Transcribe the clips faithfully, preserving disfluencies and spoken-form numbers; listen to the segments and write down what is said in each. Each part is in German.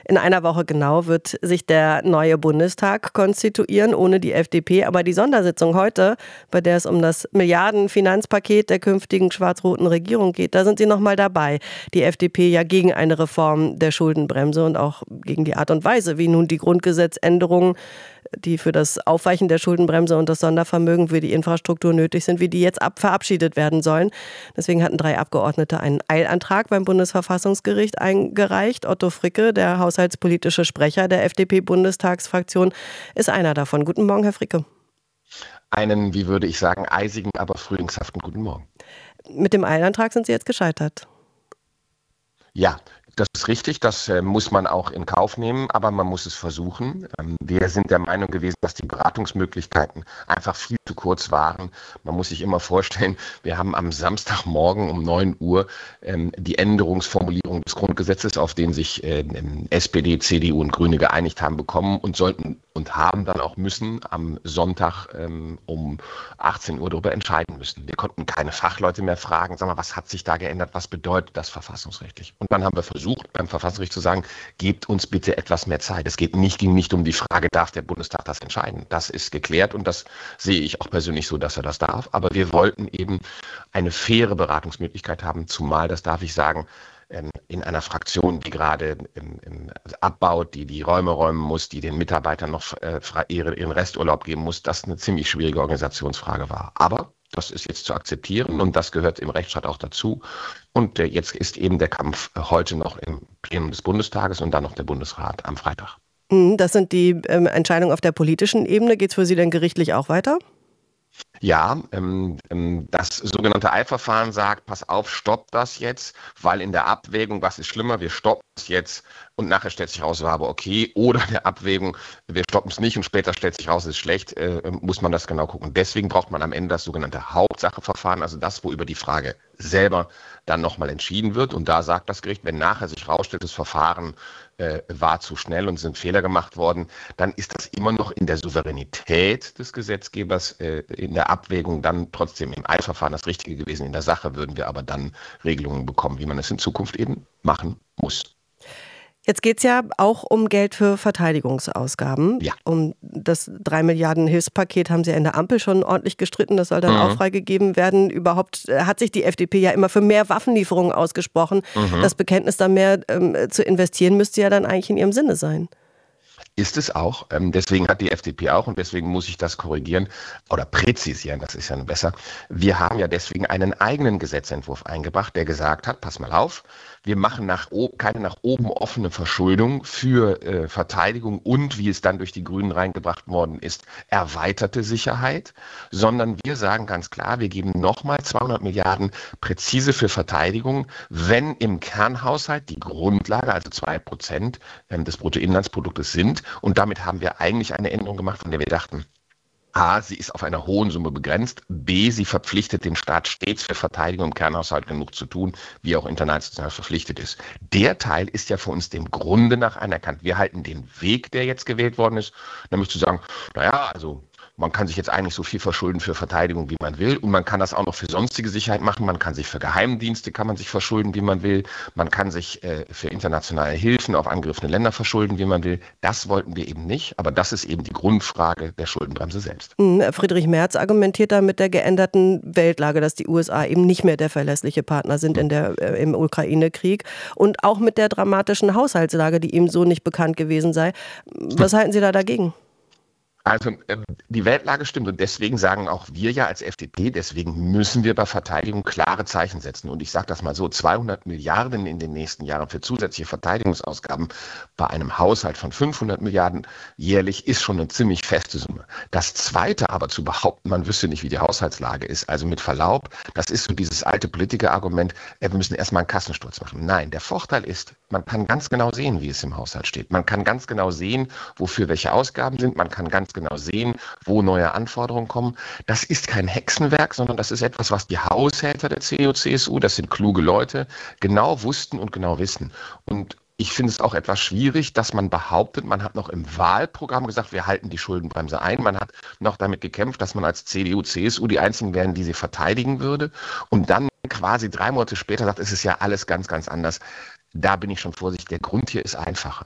In einer Woche genau wird sich der neue Bundestag konstituieren, ohne die F D P. Aber die Sondersitzung heute, bei der es um das Milliarden-Finanzpaket der künftigen schwarz-roten Regierung geht, da sind Sie noch mal dabei. Die F D P ja gegen eine Reform der Schuldenbremse und auch gegen die Art und Weise, wie nun die Grundgesetzänderungen, die für das Aufweichen der Schuldenbremse und das Sondervermögen für die Infrastruktur nötig sind, wie die jetzt ab verabschiedet werden sollen. Deswegen hatten drei Abgeordnete einen Eilantrag beim Bundesverfassungsgericht eingereicht. Otto Fricke, der haushaltspolitische Sprecher der F D P-Bundestagsfraktion, ist einer davon. Guten Morgen, Herr Fricke. Einen, wie würde ich sagen, eisigen, aber frühlingshaften guten Morgen. Mit dem Eilantrag sind Sie jetzt gescheitert. Ja, das ist richtig, das äh, muss man auch in Kauf nehmen, aber man muss es versuchen. Ähm, wir sind der Meinung gewesen, dass die Beratungsmöglichkeiten einfach viel zu kurz waren. Man muss sich immer vorstellen, wir haben am Samstagmorgen um neun Uhr ähm, die Änderungsformulierung des Grundgesetzes, auf den sich äh, S P D, C D U und Grüne geeinigt haben, bekommen und sollten und haben dann auch müssen am Sonntag ähm, um achtzehn Uhr darüber entscheiden müssen. Wir konnten keine Fachleute mehr fragen, sag mal, was hat sich da geändert, was bedeutet das verfassungsrechtlich? Und dann haben wir versucht, beim Verfassungsgericht zu sagen, gebt uns bitte etwas mehr Zeit. Es geht nicht, ging nicht um die Frage, darf der Bundestag das entscheiden? Das ist geklärt und das sehe ich auch persönlich so, dass er das darf. Aber wir wollten eben eine faire Beratungsmöglichkeit haben, zumal, das darf ich sagen, in einer Fraktion, die gerade im, im abbaut, die die Räume räumen muss, die den Mitarbeitern noch äh, ihren Resturlaub geben muss, das eine ziemlich schwierige Organisationsfrage war. Aber das ist jetzt zu akzeptieren und das gehört im Rechtsstaat auch dazu. Und äh, jetzt ist eben der Kampf äh, heute noch im Plenum des Bundestages und dann noch der Bundesrat am Freitag. Das sind die ähm, Entscheidungen auf der politischen Ebene. Geht es für Sie denn gerichtlich auch weiter? Ja, ähm, ähm, das sogenannte Eilverfahren sagt, pass auf, stopp das jetzt, weil in der Abwägung, was ist schlimmer, wir stoppen es jetzt und nachher stellt sich raus, war aber okay, oder in der Abwägung, wir stoppen es nicht und später stellt sich raus, es ist schlecht, äh, muss man das genau gucken. Deswegen braucht man am Ende das sogenannte Hauptsacheverfahren, also das, wo über die Frage selber dann nochmal entschieden wird. Und da sagt das Gericht, wenn nachher sich rausstellt, das Verfahren äh, war zu schnell und sind Fehler gemacht worden, dann ist das immer noch in der Souveränität des Gesetzgebers, äh, in der Abwägung dann trotzdem im Eilverfahren das Richtige gewesen. In der Sache würden wir aber dann Regelungen bekommen, wie man es in Zukunft eben machen muss. Jetzt geht es ja auch um Geld für Verteidigungsausgaben. Ja. Um das drei Milliarden Hilfspaket haben Sie ja in der Ampel schon ordentlich gestritten. Das soll dann mhm. auch freigegeben werden. Überhaupt hat sich die F D P ja immer für mehr Waffenlieferungen ausgesprochen. Mhm. Das Bekenntnis, da mehr ähm, zu investieren, müsste ja dann eigentlich in Ihrem Sinne sein. Ist es auch. Ähm, deswegen hat die F D P auch, und deswegen muss ich das korrigieren oder präzisieren, das ist ja besser. Wir haben ja deswegen einen eigenen Gesetzentwurf eingebracht, der gesagt hat, pass mal auf, wir machen nach oben, keine nach oben offene Verschuldung für äh, Verteidigung und, wie es dann durch die Grünen reingebracht worden ist, erweiterte Sicherheit, sondern wir sagen ganz klar, wir geben nochmal zweihundert Milliarden präzise für Verteidigung, wenn im Kernhaushalt die Grundlage, also zwei Prozent äh, des Bruttoinlandsproduktes sind. Und damit haben wir eigentlich eine Änderung gemacht, von der wir dachten, A, sie ist auf einer hohen Summe begrenzt, B, sie verpflichtet den Staat stets für Verteidigung im Kernhaushalt genug zu tun, wie er auch international verpflichtet ist. Der Teil ist ja für uns dem Grunde nach anerkannt. Wir halten den Weg, der jetzt gewählt worden ist, nämlich zu sagen, naja, also man kann sich jetzt eigentlich so viel verschulden für Verteidigung, wie man will. Und man kann das auch noch für sonstige Sicherheit machen. Man kann sich für Geheimdienste, kann man sich verschulden, wie man will. Man kann sich äh, für internationale Hilfen auf angegriffene Länder verschulden, wie man will. Das wollten wir eben nicht. Aber das ist eben die Grundfrage der Schuldenbremse selbst. Friedrich Merz argumentiert da mit der geänderten Weltlage, dass die U S A eben nicht mehr der verlässliche Partner sind in der, äh, im Ukraine-Krieg. Und auch mit der dramatischen Haushaltslage, die ihm so nicht bekannt gewesen sei. Was halten Sie da dagegen? Also ähm, die Weltlage stimmt und deswegen sagen auch wir ja als F D P, deswegen müssen wir bei Verteidigung klare Zeichen setzen. Und ich sage das mal so, zweihundert Milliarden in den nächsten Jahren für zusätzliche Verteidigungsausgaben bei einem Haushalt von fünfhundert Milliarden jährlich ist schon eine ziemlich feste Summe. Das Zweite aber zu behaupten, man wüsste nicht, wie die Haushaltslage ist, also mit Verlaub, das ist so dieses alte Politikerargument, äh, wir müssen erstmal einen Kassensturz machen. Nein, der Vorteil ist, man kann ganz genau sehen, wie es im Haushalt steht. Man kann ganz genau sehen, wofür welche Ausgaben sind. Man kann ganz genau sehen, wo neue Anforderungen kommen. Das ist kein Hexenwerk, sondern das ist etwas, was die Haushälter der C D U C S U, das sind kluge Leute, genau wussten und genau wissen. Und ich finde es auch etwas schwierig, dass man behauptet, man hat noch im Wahlprogramm gesagt, wir halten die Schuldenbremse ein. Man hat noch damit gekämpft, dass man als C D U C S U die einzigen wären, die sie verteidigen würde. Und dann quasi drei Monate später sagt, es ist ja alles ganz, ganz anders. Da bin ich schon vorsichtig. Der Grund hier ist einfacher.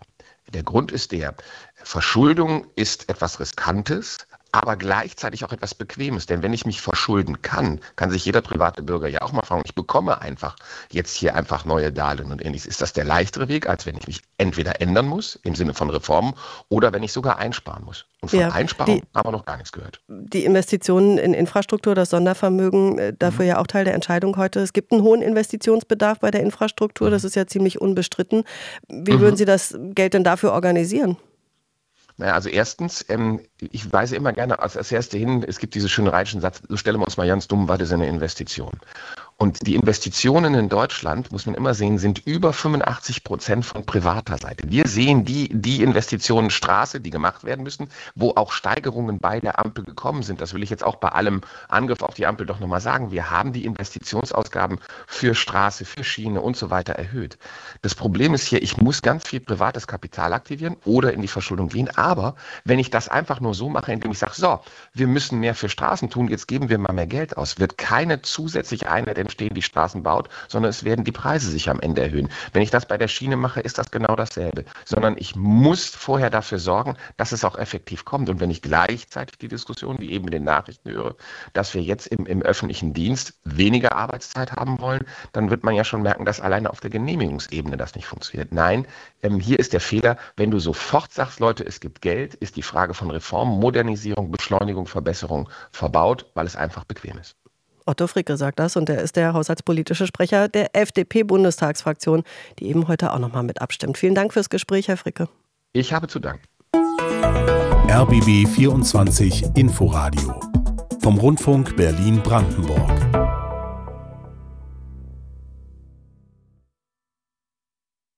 Der Grund ist der, Verschuldung ist etwas Riskantes, aber gleichzeitig auch etwas Bequemes. Denn wenn ich mich verschulden kann, kann sich jeder private Bürger ja auch mal fragen, ich bekomme einfach jetzt hier einfach neue Darlehen und ähnliches. Ist das der leichtere Weg, als wenn ich mich entweder ändern muss, im Sinne von Reformen, oder wenn ich sogar einsparen muss? Und von ja, Einsparung die, haben wir noch gar nichts gehört. Die Investitionen in Infrastruktur, das Sondervermögen, dafür mhm. ja auch Teil der Entscheidung heute. Es gibt einen hohen Investitionsbedarf bei der Infrastruktur, das ist ja ziemlich unbestritten. Wie mhm. würden Sie das Geld denn dafür organisieren? Naja, also erstens, ähm, ich weise immer gerne als, als Erste hin, es gibt diesen schönen rheinischen Satz, so stellen wir uns mal ganz dumm, was ist eine Investition? Und die Investitionen in Deutschland, muss man immer sehen, sind über fünfundachtzig Prozent von privater Seite. Wir sehen die, die Investitionen Straße, die gemacht werden müssen, wo auch Steigerungen bei der Ampel gekommen sind. Das will ich jetzt auch bei allem Angriff auf die Ampel doch nochmal sagen. Wir haben die Investitionsausgaben für Straße, für Schiene und so weiter erhöht. Das Problem ist hier, ich muss ganz viel privates Kapital aktivieren oder in die Verschuldung gehen. Aber wenn ich das einfach nur so mache, indem ich sage, so, wir müssen mehr für Straßen tun, jetzt geben wir mal mehr Geld aus, wird keine zusätzliche Einheit entstehen, die Straßen baut, sondern es werden die Preise sich am Ende erhöhen. Wenn ich das bei der Schiene mache, ist das genau dasselbe. Sondern ich muss vorher dafür sorgen, dass es auch effektiv kommt. Und wenn ich gleichzeitig die Diskussion, wie eben in den Nachrichten höre, dass wir jetzt im, im öffentlichen Dienst weniger Arbeitszeit haben wollen, dann wird man ja schon merken, dass alleine auf der Genehmigungsebene das nicht funktioniert. Nein, ähm, hier ist der Fehler, wenn du sofort sagst, Leute, es gibt Geld, ist die Frage von Reform, Modernisierung, Beschleunigung, Verbesserung verbaut, weil es einfach bequem ist. Otto Fricke sagt das und er ist der haushaltspolitische Sprecher der F D P-Bundestagsfraktion, die eben heute auch nochmal mit abstimmt. Vielen Dank fürs Gespräch, Herr Fricke. Ich habe zu danken. R B B vierundzwanzig Inforadio vom Rundfunk Berlin-Brandenburg.